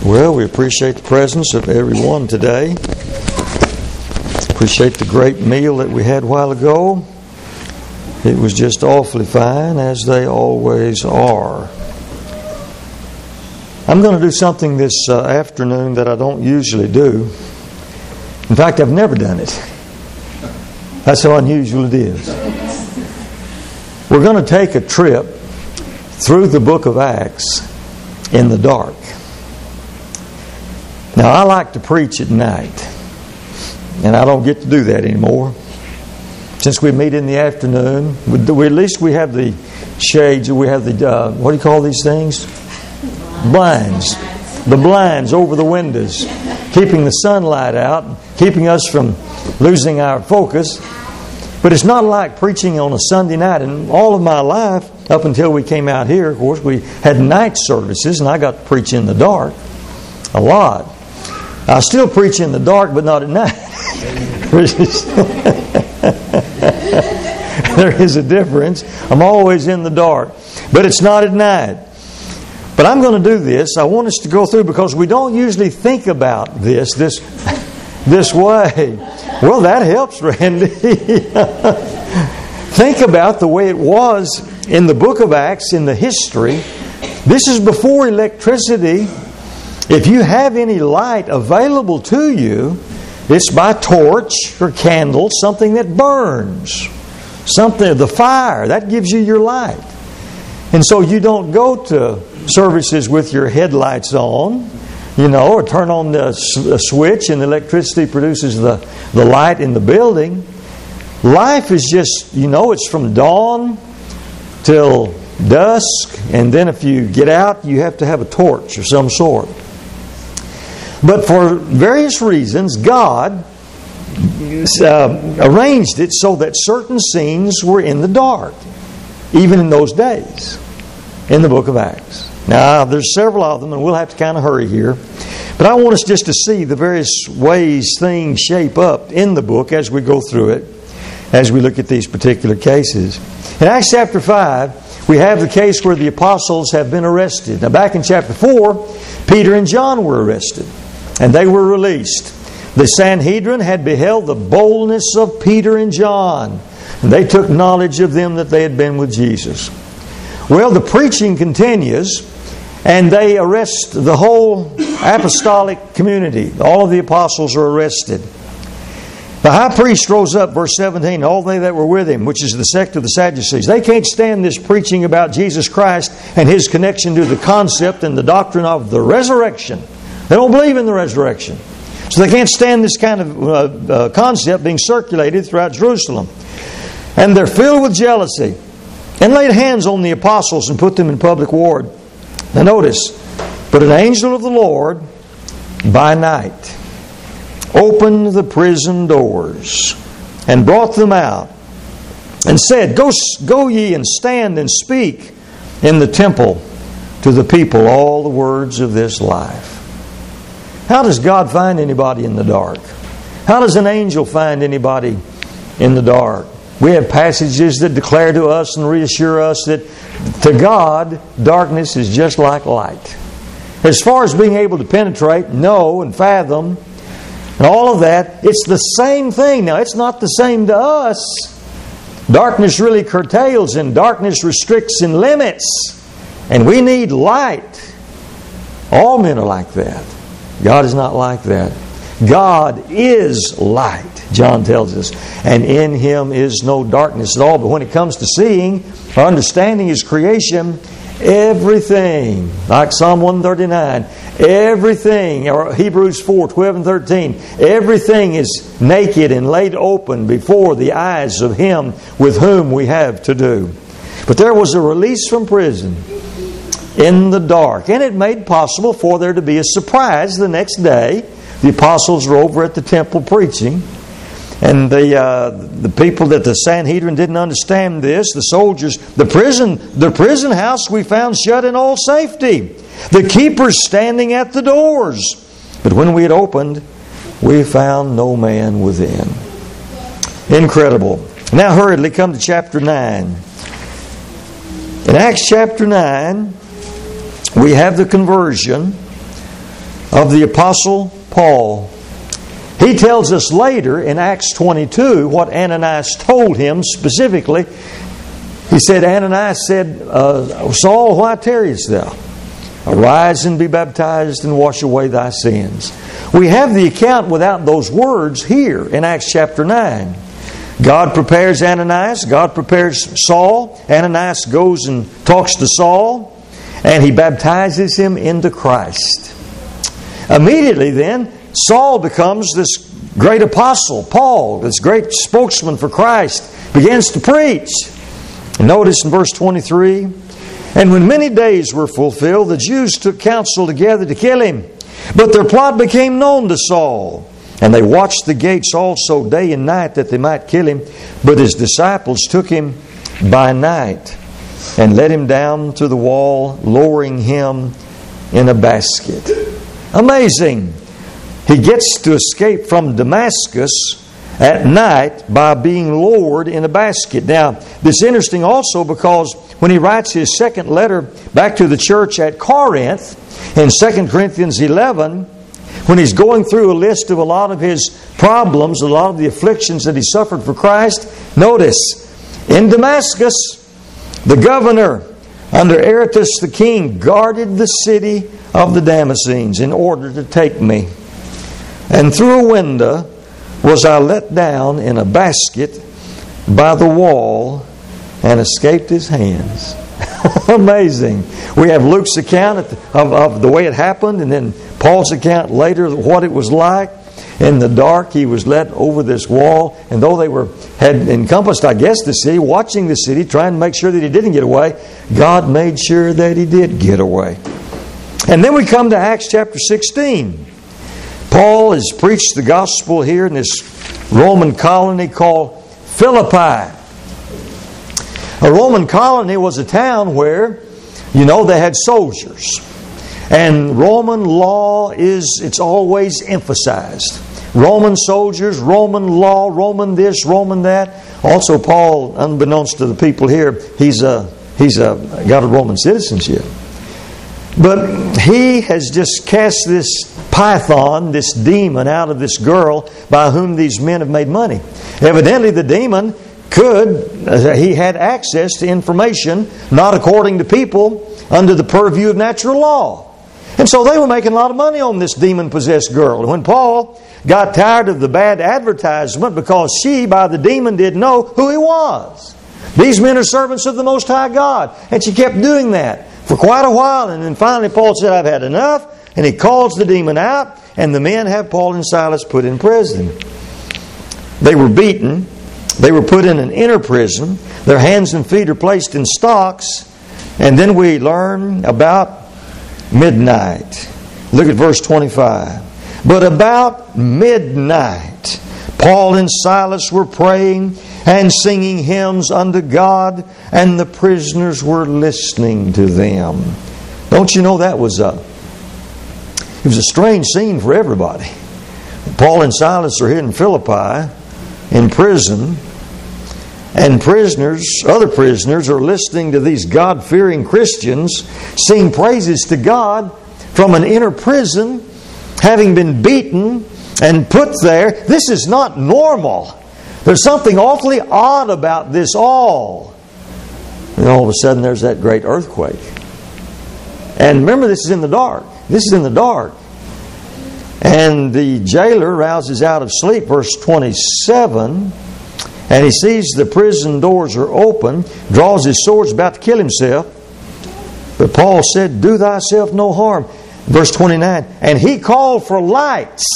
Well, we appreciate the presence of everyone today. Appreciate the great meal that we had a while ago. It was just awfully fine, as they always are. I'm going to do something this afternoon that I don't usually do. In fact, I've never done it. That's how unusual it is. We're going to take a trip through the book of Acts in the dark. Now, I like to preach at night, and I don't get to do that anymore. Since we meet in the afternoon, at least we have the shades, we have the, what do you call these things? Blinds. The blinds over the windows, keeping the sunlight out, keeping us from losing our focus. But it's not like preaching on a Sunday night. And all of my life, up until we came out here, of course, we had night services, and I got to preach in the dark a lot. I still preach in the dark, but not at night. There is a difference. I'm always in the dark, but it's not at night. But I'm going to do this. I want us to go through, because we don't usually think about this way. Well, that helps, Randy. Think about the way it was in the book of Acts, in the history. This is before electricity. If you have any light available to you, it's by torch or candle, something that burns. Something, the fire, that gives you your light. And so you don't go to services with your headlights on, or turn on the switch and electricity produces the light in the building. Life is just, it's from dawn till dusk, and then if you get out, you have to have a torch of some sort. But for various reasons, God arranged it so that certain scenes were in the dark, even in those days, in the book of Acts. Now, there's several of them, and we'll have to kind of hurry here. But I want us just to see the various ways things shape up in the book as we go through it, as we look at these particular cases. In Acts chapter 5, we have the case where the apostles have been arrested. Now, back in chapter 4, Peter and John were arrested, and they were released. The Sanhedrin had beheld the boldness of Peter and John, and they took knowledge of them that they had been with Jesus. Well, the preaching continues, and they arrest the whole apostolic community. All of the apostles are arrested. The high priest rose up, verse 17, all they that were with him, which is the sect of the Sadducees. They can't stand this preaching about Jesus Christ and His connection to the concept and the doctrine of the resurrection. They don't believe in the resurrection. So they can't stand this kind of concept being circulated throughout Jerusalem. And they're filled with jealousy, and laid hands on the apostles and put them in public ward. Now notice, but an angel of the Lord by night opened the prison doors and brought them out and said, Go ye and stand and speak in the temple to the people all the words of this life. How does God find anybody in the dark? How does an angel find anybody in the dark? We have passages that declare to us and reassure us that to God, darkness is just like light. As far as being able to penetrate, know, and fathom, and all of that, it's the same thing. Now, it's not the same to us. Darkness really curtails, and darkness restricts and limits. And we need light. All men are like that. God is not like that. God is light, John tells us, and in Him is no darkness at all. But when it comes to seeing or understanding His creation, everything, like Psalm 139, everything, or Hebrews 4, 12 and 13, everything is naked and laid open before the eyes of Him with whom we have to do. But there was a release from prison in the dark, and it made possible for there to be a surprise the next day. The apostles were over at the temple preaching, and the people that the Sanhedrin didn't understand this, the soldiers, the prison house we found shut in all safety, the keepers standing at the doors. But when we had opened, we found no man within. Incredible. Now hurriedly come to chapter 9. In Acts chapter 9, we have the conversion of the Apostle Paul. He tells us later in Acts 22 what Ananias told him specifically. He said, Ananias said, Saul, why tarriest thou? Arise and be baptized and wash away thy sins. We have the account without those words here in Acts chapter 9. God prepares Ananias. God prepares Saul. Ananias goes and talks to Saul, and he baptizes him into Christ. Immediately then, Saul becomes this great apostle, Paul, this great spokesman for Christ, begins to preach. And notice in verse 23, and when many days were fulfilled, the Jews took counsel together to kill him. But their plot became known to Saul. And they watched the gates also day and night that they might kill him. But his disciples took him by night and let him down to the wall, lowering him in a basket. Amazing. He gets to escape from Damascus at night by being lowered in a basket. Now, this is interesting also because when he writes his second letter back to the church at Corinth, in 2 Corinthians 11, when he's going through a list of a lot of his problems, a lot of the afflictions that he suffered for Christ, notice, in Damascus, the governor under Aretas the king guarded the city of the Damascenes in order to take me. And through a window was I let down in a basket by the wall and escaped his hands. Amazing. We have Luke's account of the way it happened, and then Paul's account later of what it was like. In the dark, he was led over this wall, and though they had encompassed, I guess, the city, watching the city, trying to make sure that he didn't get away, God made sure that he did get away. And then we come to Acts chapter 16. Paul has preached the gospel here in this Roman colony called Philippi. A Roman colony was a town where, they had soldiers. And Roman law it's always emphasized. Roman soldiers, Roman law, Roman this, Roman that. Also, Paul, unbeknownst to the people here, he's got a Roman citizenship. But he has just cast this python, this demon, out of this girl by whom these men have made money. Evidently, the demon he had access to information not according to people under the purview of natural law. And so they were making a lot of money on this demon-possessed girl. And when Paul got tired of the bad advertisement because she, by the demon, didn't know who he was. These men are servants of the Most High God. And she kept doing that for quite a while. And then finally Paul said, I've had enough. And he calls the demon out. And the men have Paul and Silas put in prison. They were beaten. They were put in an inner prison. Their hands and feet are placed in stocks. And then we learn about midnight. Look at verse 25. But about midnight, Paul and Silas were praying and singing hymns unto God, and the prisoners were listening to them. Don't you know that was it was a strange scene for everybody. Paul and Silas are here in Philippi in prison, and other prisoners are listening to these God-fearing Christians sing praises to God from an inner prison, having been beaten and put there. This is not normal. There's something awfully odd about this all. And all of a sudden there's that great earthquake. And remember, this is in the dark. This is in the dark. And the jailer rouses out of sleep, verse 27, and he sees the prison doors are open, draws his sword, is about to kill himself. But Paul said, do thyself no harm. Verse 29, and he called for lights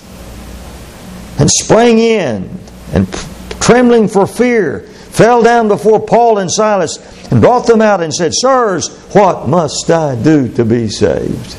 and sprang in, and trembling for fear, fell down before Paul and Silas and brought them out and said, Sirs, what must I do to be saved?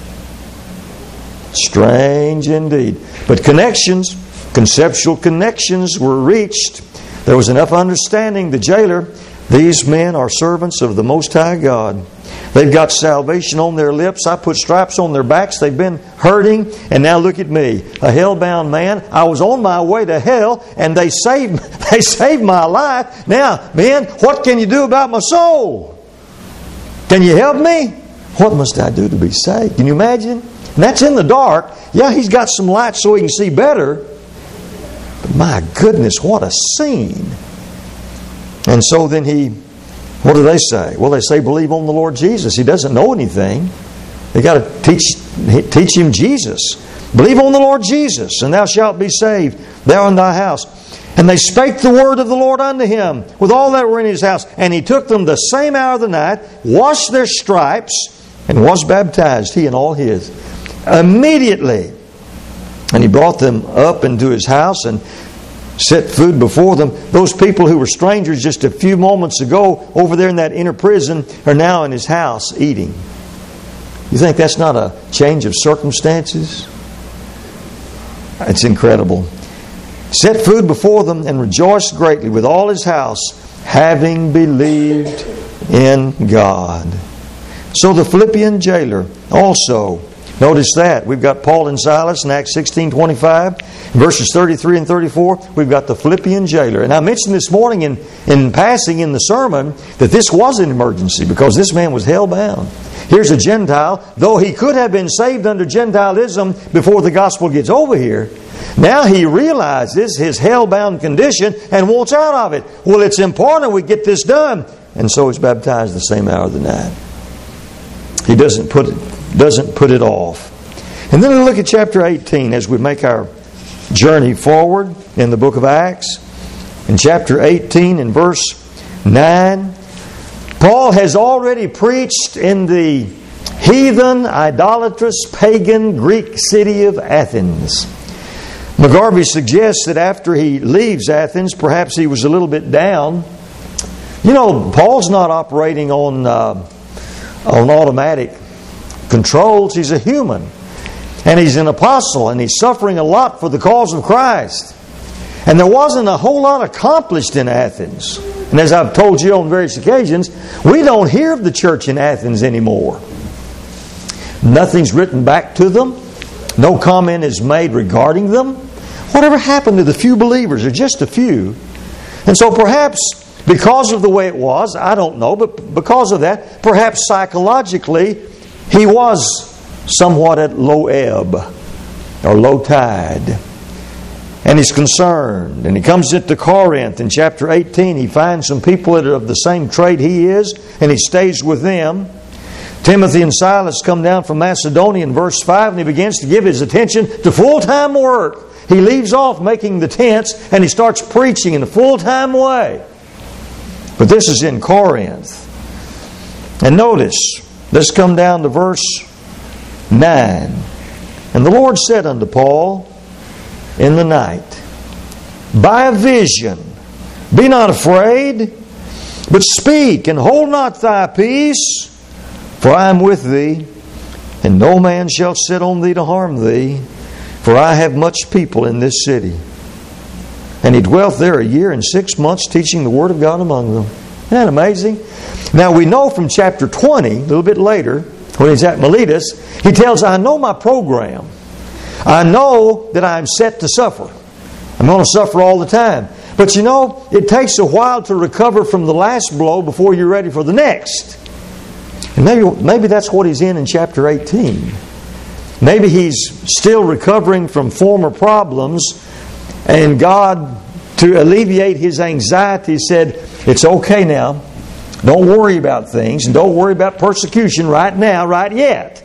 Strange indeed. But conceptual connections were reached. There was enough understanding. The jailer, these men are servants of the Most High God. They've got salvation on their lips. I put stripes on their backs. They've been hurting. And now look at me, a hell-bound man. I was on my way to hell, and they saved my life. Now, man, what can you do about my soul? Can you help me? What must I do to be saved? Can you imagine? And that's in the dark. Yeah, he's got some light so he can see better. But my goodness, what a scene. And so then what do they say? Well, they say, believe on the Lord Jesus. He doesn't know anything. They got to teach him Jesus. Believe on the Lord Jesus, and thou shalt be saved, thou and thy house. And they spake the word of the Lord unto him with all that were in his house. And he took them the same hour of the night, washed their stripes, and was baptized, he and all his. Immediately. And he brought them up into his house and set food before them. Those people who were strangers just a few moments ago over there in that inner prison are now in his house eating. You think that's not a change of circumstances? It's incredible. Set food before them and rejoiced greatly with all his house, having believed in God. So the Philippian jailer also, notice that. We've got Paul and Silas in Acts 16:25, verses 33 and 34. We've got the Philippian jailer. And I mentioned this morning in passing in the sermon that this was an emergency because this man was hell-bound. Here's a Gentile. Though he could have been saved under Gentilism before the gospel gets over here, now he realizes his hell-bound condition and wants out of it. Well, it's important we get this done. And so he's baptized the same hour of the night. He doesn't put it off. And then we look at chapter 18 as we make our journey forward in the book of Acts. In chapter 18 and verse 9, Paul has already preached in the heathen, idolatrous, pagan Greek city of Athens. McGarvey suggests that after he leaves Athens, perhaps he was a little bit down. You know, Paul's not operating on automatic controls. He's a human. And he's an apostle, and he's suffering a lot for the cause of Christ. And there wasn't a whole lot accomplished in Athens. And as I've told you on various occasions, we don't hear of the church in Athens anymore. Nothing's written back to them. No comment is made regarding them. Whatever happened to the few believers, or just a few? And so perhaps because of the way it was, I don't know, but because of that, perhaps psychologically, he was somewhat at low ebb or low tide. And he's concerned. And he comes into Corinth in chapter 18. He finds some people that are of the same trade he is, and he stays with them. Timothy and Silas come down from Macedonia in verse 5, and he begins to give his attention to full-time work. He leaves off making the tents, and he starts preaching in a full-time way. But this is in Corinth. And notice, let's come down to verse 9. And the Lord said unto Paul in the night, by a vision, be not afraid, but speak, and hold not thy peace, for I am with thee, and no man shall sit on thee to harm thee, for I have much people in this city. And he dwelt there 1 year and 6 months, teaching the word of God among them. Isn't that amazing? Now we know from chapter 20, a little bit later, when he's at Miletus, he tells, I know my program. I know that I'm set to suffer. I'm going to suffer all the time. But you know, it takes a while to recover from the last blow before you're ready for the next. And maybe that's what he's in chapter 18. Maybe he's still recovering from former problems, and God, to alleviate his anxiety, said, it's okay now. Don't worry about things, and don't worry about persecution right now, right yet.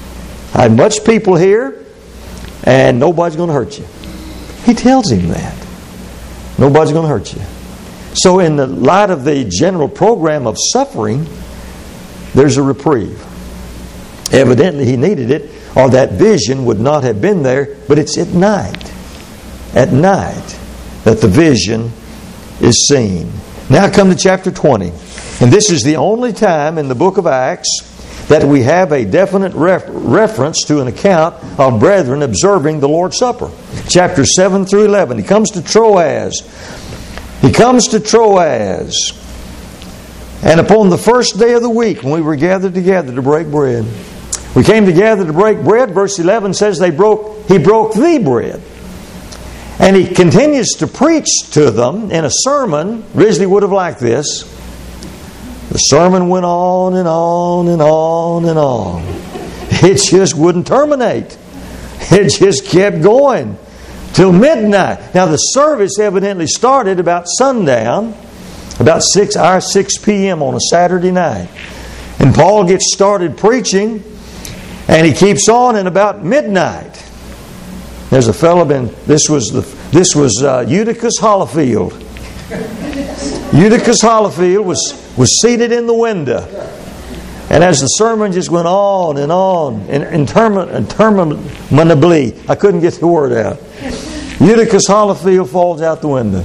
I have much people here, and nobody's going to hurt you. He tells him that. Nobody's going to hurt you. So in the light of the general program of suffering, there's a reprieve. Evidently he needed it, or that vision would not have been there, but it's at night. At night that the vision is seen. Now come to chapter 20. And this is the only time in the book of Acts that we have a definite reference to an account of brethren observing the Lord's Supper. Chapter 7 through 11. He comes to Troas. And upon the first day of the week, when we were gathered together to break bread. We came together to break bread. Verse 11 says he broke the bread. And he continues to preach to them in a sermon. Risley would have liked this. The sermon went on and on and on and on. it just wouldn't terminate. It just kept going till midnight. Now the service evidently started about sundown, about 6 p.m. on a Saturday night. And Paul gets started preaching, and he keeps on, and about midnight, there's a fellow this was Eutychus Hollifield. Eutychus Hollifield was seated in the window. And as the sermon just went on and interminably, I couldn't get the word out. Eutychus Hollifield falls out the window.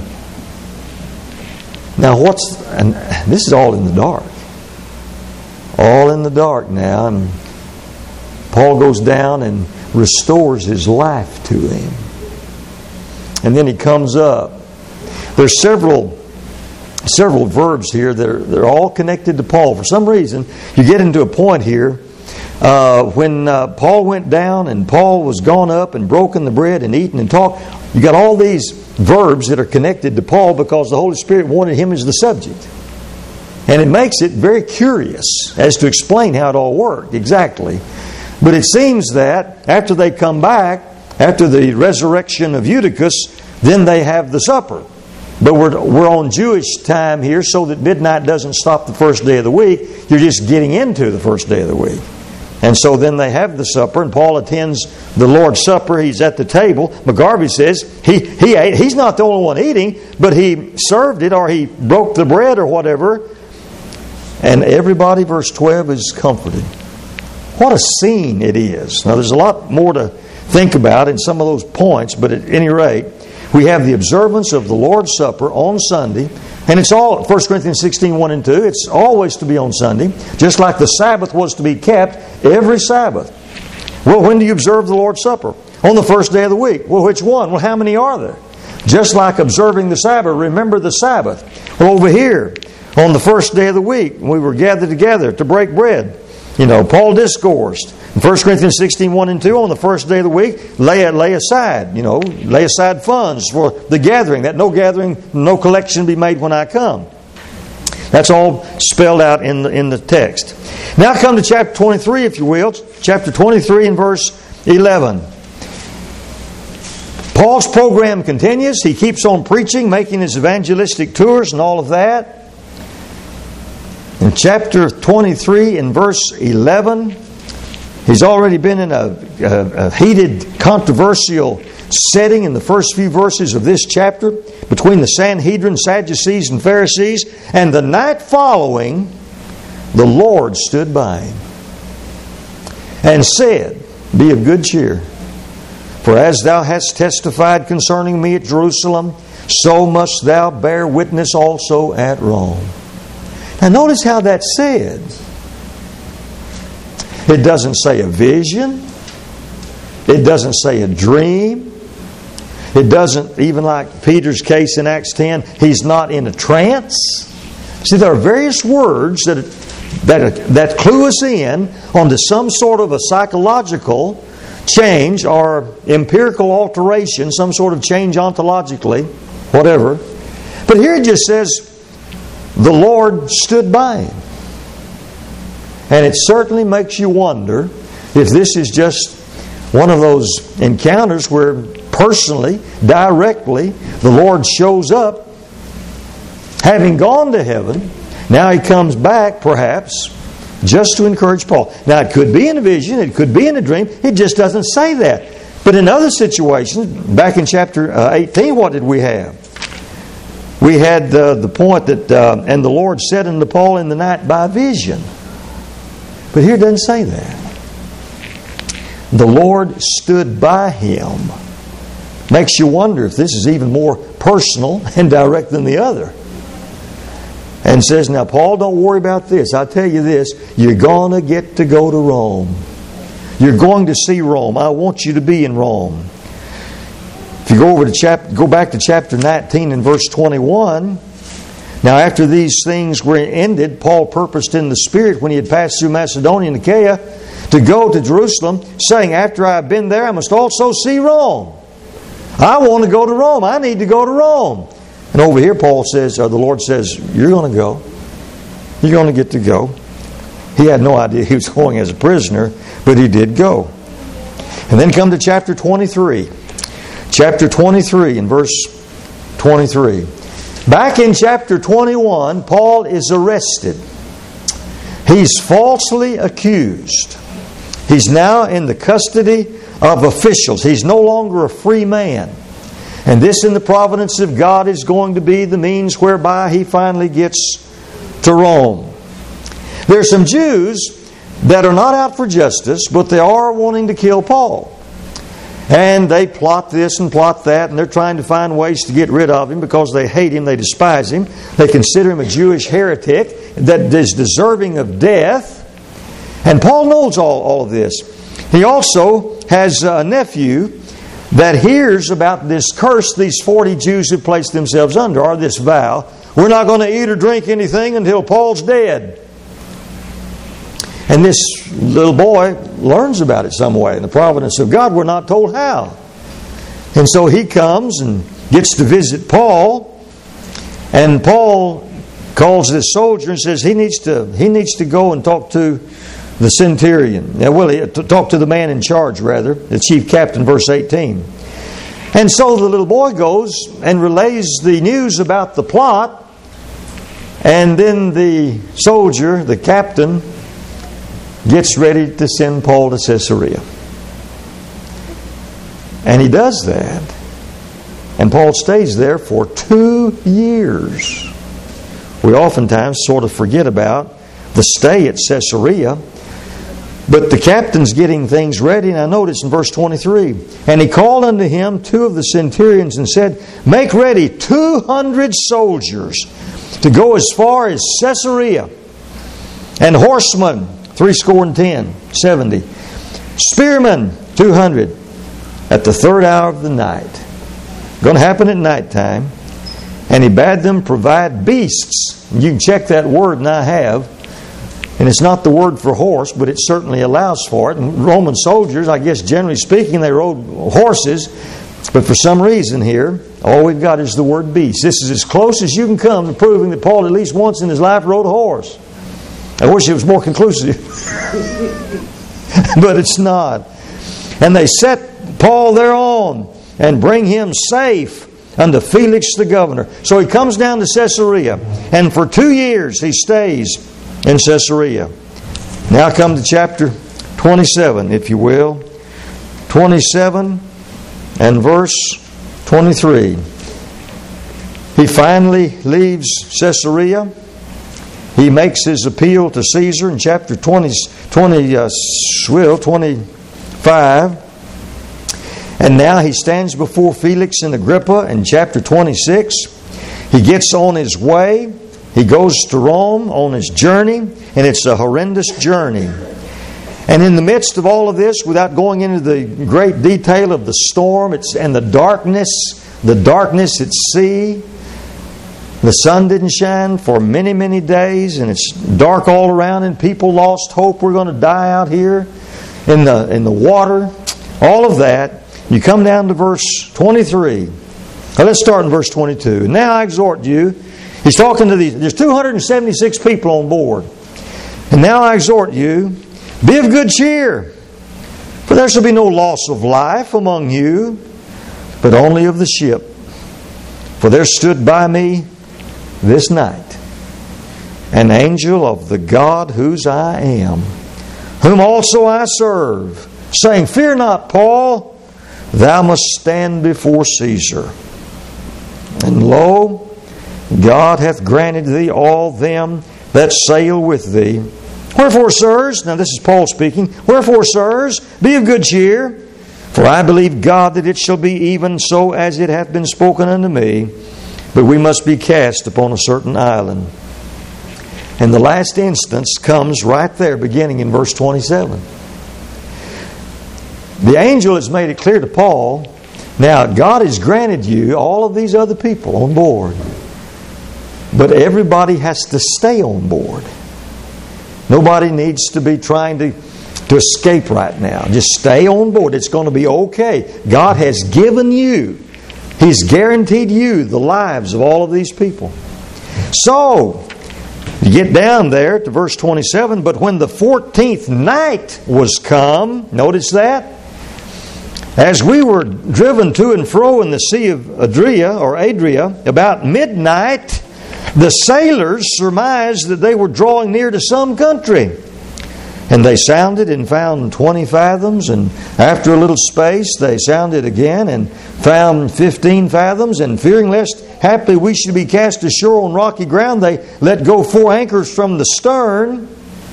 Now and this is all in the dark. All in the dark now. And Paul goes down and restores his life to him. And then he comes up. There's several verbs here that they're all connected to Paul. For some reason, you get into a point here when Paul went down and Paul was gone up and broken the bread and eaten and talked. You got all these verbs that are connected to Paul because the Holy Spirit wanted him as the subject. And it makes it very curious as to explain how it all worked exactly. But it seems that after they come back, after the resurrection of Eutychus, then they have the supper. But we're on Jewish time here, so that midnight doesn't stop the first day of the week. You're just getting into the first day of the week. And so then they have the supper, and Paul attends the Lord's Supper. He's at the table. McGarvey says he ate. He's not the only one eating, but he served it, or he broke the bread or whatever. And everybody, verse 12, is comforted. What a scene it is. Now there's a lot more to think about in some of those points, but at any rate, we have the observance of the Lord's Supper on Sunday. And it's all, 1 Corinthians 16, 1 and 2, it's always to be on Sunday. Just like the Sabbath was to be kept every Sabbath. Well, when do you observe the Lord's Supper? On the first day of the week. Well, which one? Well, how many are there? Just like observing the Sabbath, remember the Sabbath. Well, over here, on the first day of the week, we were gathered together to break bread. Paul discoursed. In 1 Corinthians 16, 1 and 2, on the first day of the week, lay aside funds for the gathering, that no collection be made when I come. That's all spelled out in the text. Now come to chapter 23, if you will. Chapter 23 and verse 11. Paul's program continues. He keeps on preaching, making his evangelistic tours and all of that. In chapter 23 and verse 11, he's already been in a heated, controversial setting in the first few verses of this chapter between the Sanhedrin, Sadducees, and Pharisees. And the night following, the Lord stood by him and said, "Be of good cheer, for as thou hast testified concerning me at Jerusalem, so must thou bear witness also at Rome." Now notice how that's said. It doesn't say a vision. It doesn't say a dream. It doesn't, even like Peter's case in Acts 10, he's not in a trance. See, there are various words that clue us in onto some sort of a psychological change or empirical alteration, some sort of change ontologically, whatever. But here it just says, the Lord stood by him. And it certainly makes you wonder if this is just one of those encounters where personally, directly, the Lord shows up, having gone to heaven. Now he comes back, perhaps, just to encourage Paul. Now it could be in a vision, it could be in a dream, it just doesn't say that. But in other situations, back in chapter 18, what did we have? We had the point that, and the Lord said unto Paul in the night by vision. But here it doesn't say that. The Lord stood by him. Makes you wonder if this is even more personal and direct than the other. And says, now Paul, don't worry about this. I'll tell you this. You're going to get to go to Rome. You're going to see Rome. I want you to be in Rome. If you go back to chapter 19 and verse 21, now after these things were ended, Paul purposed in the Spirit when he had passed through Macedonia and Achaia to go to Jerusalem, saying, after I have been there, I must also see Rome. I want to go to Rome. I need to go to Rome. And over here Paul says, or the Lord says, you're going to go. You're going to get to go. He had no idea he was going as a prisoner, but he did go. And then come to chapter 23. Chapter 23 and verse 23. Back in chapter 21, Paul is arrested. He's falsely accused. He's now in the custody of officials. He's no longer a free man. And this, in the providence of God, is going to be the means whereby he finally gets to Rome. There are some Jews that are not out for justice, but they are wanting to kill Paul. And they plot this and plot that, and they're trying to find ways to get rid of him because they hate him, they despise him. They consider him a Jewish heretic that is deserving of death. And Paul knows all of this. He also has a nephew that hears about this curse these 40 Jews have placed themselves under, or this vow. We're not going to eat or drink anything until Paul's dead. And this little boy learns about it some way. In the providence of God, we're not told how. And so he comes and gets to visit Paul. And Paul calls this soldier and says he needs to go and talk to the centurion. Talk to the man in charge, rather, the chief captain, verse 18. And so the little boy goes and relays the news about the plot. And then the soldier, the captain, gets ready to send Paul to Caesarea. And he does that. And Paul stays there for 2 years. We oftentimes sort of forget about the stay at Caesarea. But the captain's getting things ready. And I notice in verse 23, and he called unto him 2 of the centurions and said, make ready 200 soldiers to go as far as Caesarea, and horsemen 70, spearmen 200, at the 3rd hour of the night. Going to happen at nighttime. And he bade them provide beasts. You can check that word, and I have. And it's not the word for horse, but it certainly allows for it. And Roman soldiers, I guess generally speaking, they rode horses. But for some reason here, all we've got is the word beast. This is as close as you can come to proving that Paul at least once in his life rode a horse. I wish it was more conclusive. But it's not. And they set Paul thereon and bring him safe unto Felix the governor. So he comes down to Caesarea. And for 2 years he stays in Caesarea. Now come to chapter 27, if you will. 27 and verse 23. He finally leaves Caesarea. He makes his appeal to Caesar in chapter 25. And now he stands before Felix and Agrippa in chapter 26. He gets on his way. He goes to Rome on his journey, and it's a horrendous journey. And in the midst of all of this, without going into the great detail of the storm and the darkness at sea, the sun didn't shine for many, many days, and it's dark all around, and people lost hope. We're going to die out here in the water. All of that. You come down to verse 23. Now let's start in verse 22. Now I exhort you. He's talking to there's 276 people on board. And now I exhort you, be of good cheer, for there shall be no loss of life among you, but only of the ship. For there stood by me this night an angel of the God whose I am, whom also I serve, saying, fear not, Paul, thou must stand before Caesar. And lo, God hath granted thee all them that sail with thee. Wherefore, sirs, now this is Paul speaking, wherefore, sirs, be of good cheer, for I believe God that it shall be even so as it hath been spoken unto me. But we must be cast upon a certain island. And the last instance comes right there, beginning in verse 27. The angel has made it clear to Paul, now God has granted you all of these other people on board. But everybody has to stay on board. Nobody needs to be trying to escape right now. Just stay on board. It's going to be okay. God has given you, He's guaranteed you the lives of all of these people. So, You get down there to verse 27, but when the 14th night was come, notice that, as we were driven to and fro in the sea of Adria, about midnight, the sailors surmised that they were drawing near to some country. And they sounded and found 20 fathoms, and after a little space they sounded again and found 15 fathoms, and fearing lest haply we should be cast ashore on rocky ground, they let go 4 anchors from the stern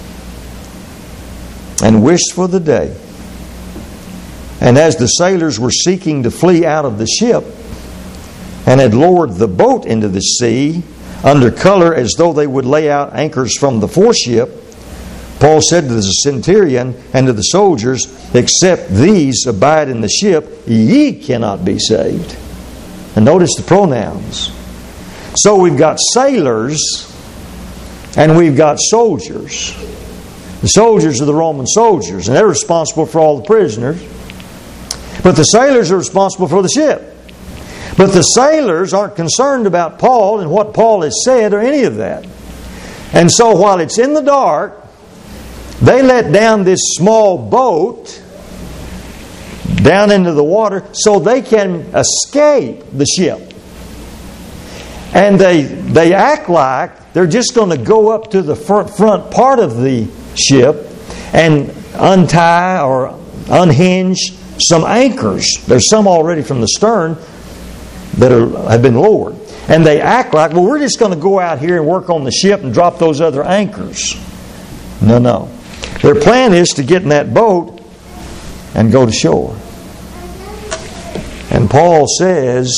and wished for the day. And as the sailors were seeking to flee out of the ship, and had lowered the boat into the sea, under color as though they would lay out anchors from the foreship, Paul said to the centurion and to the soldiers, except these abide in the ship, ye cannot be saved. And notice the pronouns. So we've got sailors and we've got soldiers. The soldiers are the Roman soldiers, and they're responsible for all the prisoners. But the sailors are responsible for the ship. But the sailors aren't concerned about Paul and what Paul has said or any of that. And so while it's in the dark, they let down this small boat down into the water so they can escape the ship. And they act like they're just going to go up to the front part of the ship and untie or unhinge some anchors. There's some already from the stern that have been lowered. And they act like, well, we're just going to go out here and work on the ship and drop those other anchors. No. Their plan is to get in that boat and go to shore. And Paul says,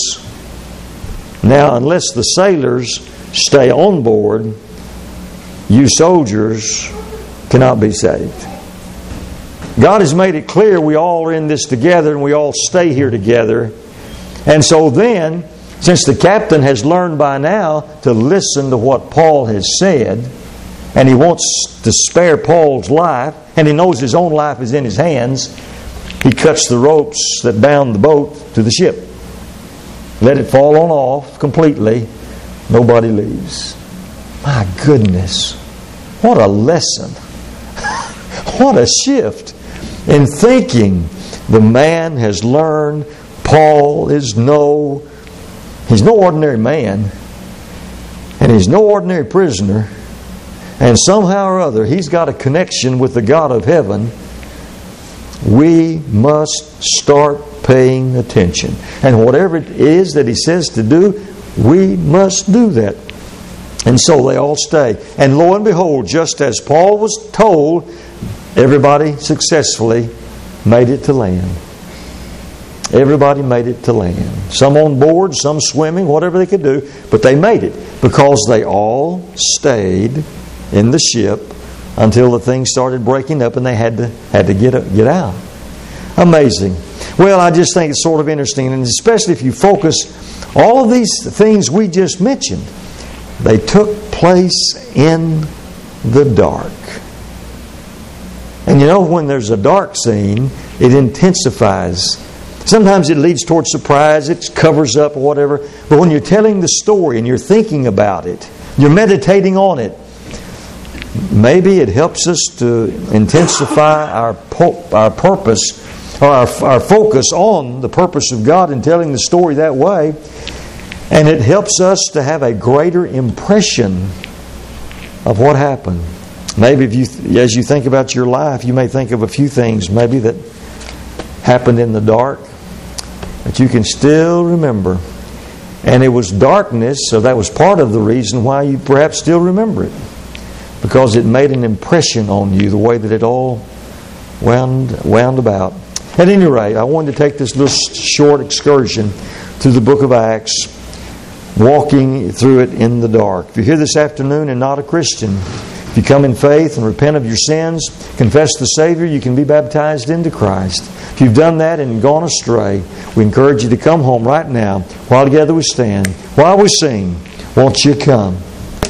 now unless the sailors stay on board, you soldiers cannot be saved. God has made it clear we all are in this together and we all stay here together. And so then, since the captain has learned by now to listen to what Paul has said, and he wants to spare Paul's life, and he knows his own life is in his hands, he cuts the ropes that bound the boat to the ship. Let it fall on off completely. Nobody leaves. My goodness. What a lesson. What a shift in thinking. The man has learned Paul is he's no ordinary man, and he's no ordinary prisoner, and somehow or other he's got a connection with the God of heaven. We must start paying attention, and whatever it is that he says to do, we must do that. And so they all stay, and lo and behold, just as Paul was told, everybody successfully made it to land. Everybody made it to land. Some on board, some swimming, whatever they could do, but they made it because they all stayed in the ship until the thing started breaking up and they had to get out. Amazing. Well, I just think it's sort of interesting, and especially if you focus all of these things we just mentioned, they took place in the dark. And you know, when there's a dark scene, it intensifies. Sometimes it leads towards surprise, it covers up or whatever. But when you're telling the story and you're thinking about it, you're meditating on it, maybe it helps us to intensify our purpose, or our focus on the purpose of God in telling the story that way. And it helps us to have a greater impression of what happened. Maybe as you think about your life, you may think of a few things maybe that happened in the dark that you can still remember. And it was darkness, so that was part of the reason why you perhaps still remember it. Because it made an impression on you, the way that it all wound about. At any rate, I wanted to take this little short excursion through the book of Acts, walking through it in the dark. If you're here this afternoon and not a Christian, if you come in faith and repent of your sins, confess the Savior, you can be baptized into Christ. If you've done that and gone astray, we encourage you to come home right now. While together we stand, while we sing, won't you come?